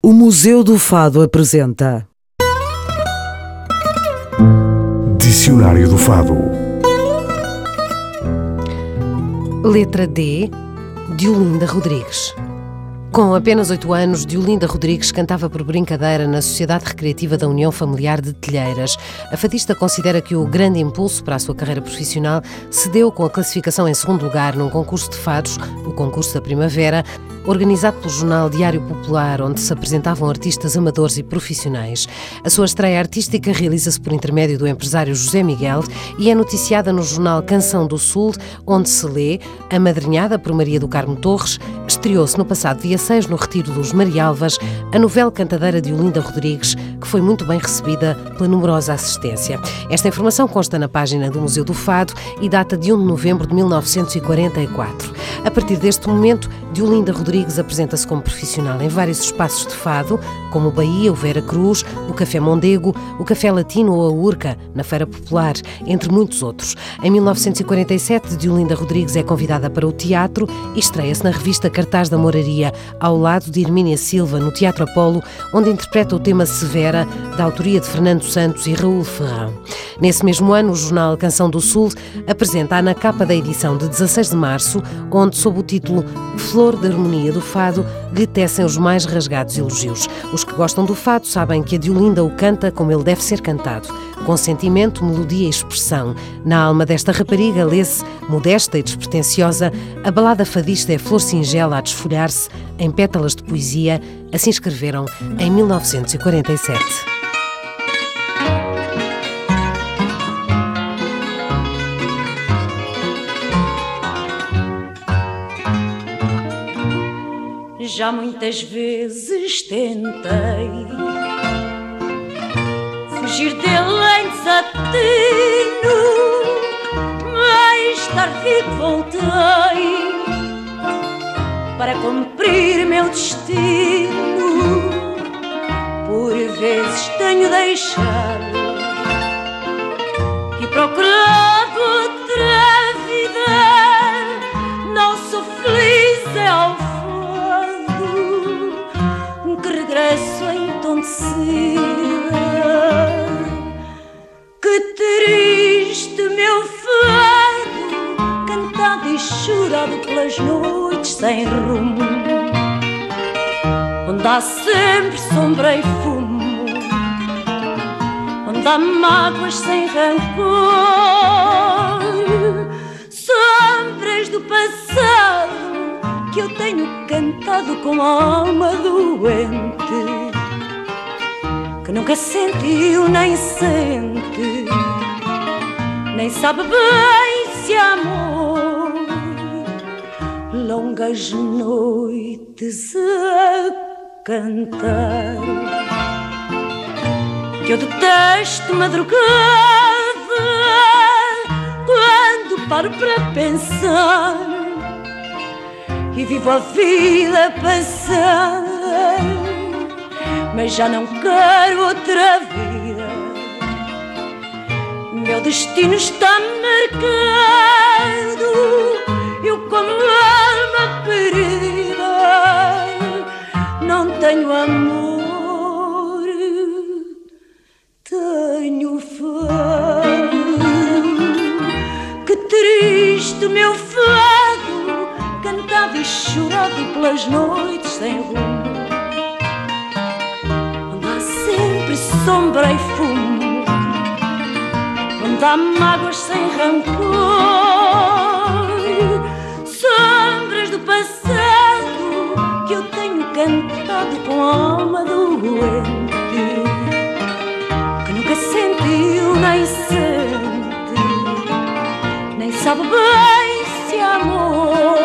O Museu do Fado apresenta Dicionário do Fado. Letra D, de Olinda Rodrigues. Com apenas 8 anos, Olinda Rodrigues cantava por brincadeira na Sociedade Recreativa da União Familiar de Telheiras. A fadista considera que o grande impulso para a sua carreira profissional se deu com a classificação em segundo lugar num concurso de fados, o Concurso da Primavera, organizado pelo jornal Diário Popular, onde se apresentavam artistas amadores e profissionais. A sua estreia artística realiza-se por intermédio do empresário José Miguel e é noticiada no jornal Canção do Sul, onde se lê: amadrinhada por Maria do Carmo Torres, estreou-se no passado dia 6 no Retiro dos Marialvas, a novela cantadeira de Olinda Rodrigues, que foi muito bem recebida pela numerosa assistência. Esta informação consta na página do Museu do Fado e data de 1 de novembro de 1944. A partir deste momento, Olinda Rodrigues apresenta-se como profissional em vários espaços de fado, como o Bahia, o Vera Cruz, o Café Mondego, o Café Latino ou a Urca, na Feira Popular, entre muitos outros. Em 1947, Olinda Rodrigues é convidada para o teatro e estreia-se na revista Cartaz da Moraria, ao lado de Hermínia Silva, no Teatro Apolo, onde interpreta o tema Severa, da autoria de Fernando Santos e Raul Ferrão. Nesse mesmo ano, o jornal Canção do Sul apresenta-a na capa da edição de 16 de março, onde, sob o título Flor da Harmonia do Fado, lhe tecem os mais rasgados elogios. Os que gostam do fado sabem que a Olinda o canta como ele deve ser cantado, com sentimento, melodia e expressão. Na alma desta rapariga lê-se, modesta e despretensiosa, a balada fadista é flor singela a desfolhar-se em pétalas de poesia. Assim escreveram em 1947. Já muitas vezes tentei fugir dele em desatino, mais tarde voltei para cumprir meu destino. Por vezes tenho deixado e procurado outra vida. Não sou feliz, é ao que regresso entontecida. Que triste meu fado, cantado e chorado pelas noites sem rumo, onde há sempre sombra e fumo, onde há mágoas sem rancor, sombras do passado que eu tenho cantado com a alma doente, que nunca sentiu nem sente, nem sabe bem se há amor. Longas noites a cantar, que eu detesto madrugada, quando paro para pensar e vivo a vida passar, mas já não quero outra vida. Meu destino está marcado, eu como alma perdida não tenho amor, tenho fado. Que triste meu fado, cantado e chorado pelas noites sem rumo, onde há sempre sombra e fumo, onde há mágoas sem rancor, sombras do passado que eu tenho cantado com a alma doente, que nunca sentiu nem sente, nem sabe bem se há amor.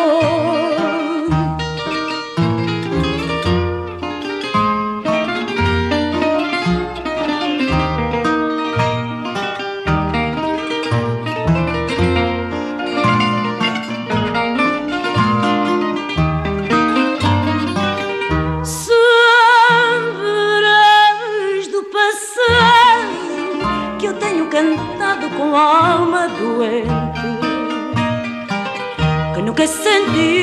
Com a alma doente, que nunca senti